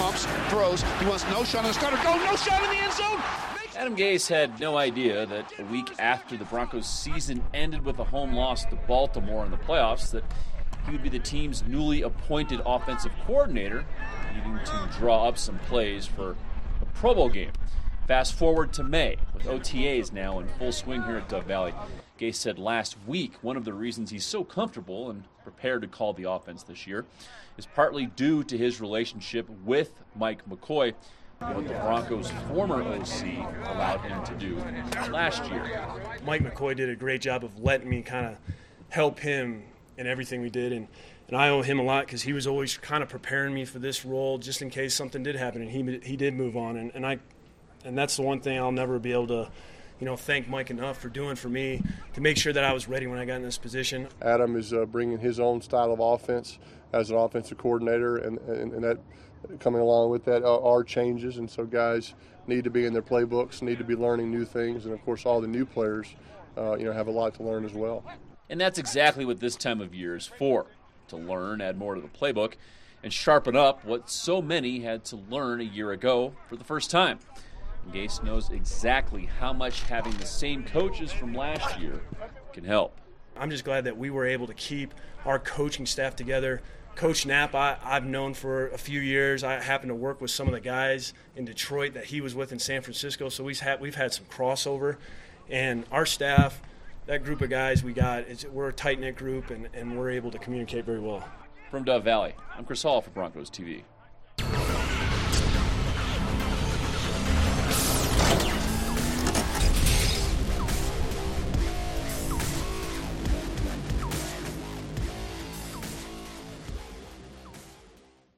pumps, throws. He wants no shot on the starter. Go, no shot in the end zone. Adam Gase had no idea that a week after the Broncos' season ended with a home loss to Baltimore in the playoffs, that he would be the team's newly appointed offensive coordinator, needing to draw up some plays for a Pro Bowl game. Fast forward to May, with OTAs now in full swing here at Dove Valley. Gase said last week one of the reasons he's so comfortable and prepared to call the offense this year is partly due to his relationship with Mike McCoy, what the Broncos' former OC allowed him to do last year. Mike McCoy did a great job of letting me kind of help him in everything we did, and I owe him a lot because he was always kind of preparing me for this role just in case something did happen, and he did move on, and that's the one thing I'll never be able to thank Mike enough for doing for me to make sure that I was ready when I got in this position. Adam is bringing his own style of offense as an offensive coordinator, and that coming along with that are changes, and so guys need to be in their playbooks, need to be learning new things, and of course all the new players have a lot to learn as well. And that's exactly what this time of year is for, to learn, add more to the playbook, and sharpen up what so many had to learn a year ago for the first time. Gase knows exactly how much having the same coaches from last year can help. I'm just glad that we were able to keep our coaching staff together. Coach Knapp, I've known for a few years. I happen to work with some of the guys in Detroit that he was with in San Francisco, so we've had some crossover. And our staff, that group of guys we're a tight-knit group, and we're able to communicate very well. From Dove Valley, I'm Chris Hall for Broncos TV.